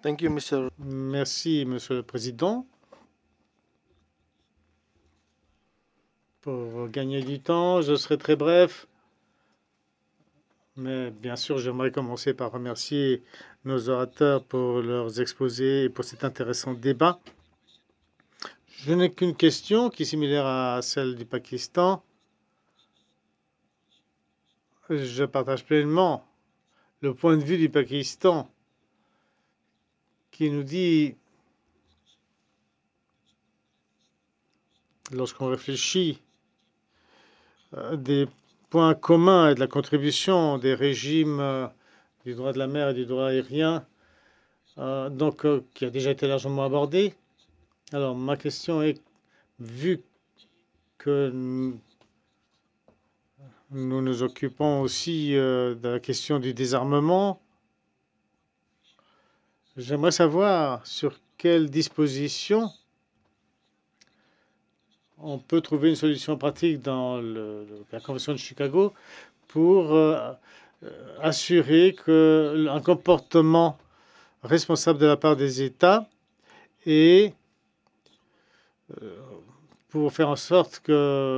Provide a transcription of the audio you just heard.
Thank you, Mr. Merci, Monsieur le Président. Pour gagner du temps, je serai très bref. Mais bien sûr, j'aimerais commencer par remercier nos orateurs pour leurs exposés et pour cet intéressant débat. Je n'ai qu'une question qui est similaire à celle du Pakistan. Je partage pleinement le point de vue du Pakistan qui nous dit, lorsqu'on réfléchit des points communs et de la contribution des régimes du droit de la mer et du droit aérien, qui a déjà été largement abordé. Alors, ma question est, vu que nous nous occupons aussi de la question du désarmement, j'aimerais savoir sur quelles dispositions on peut trouver une solution pratique dans la Convention de Chicago pour assurer un comportement responsable de la part des États et pour faire en sorte que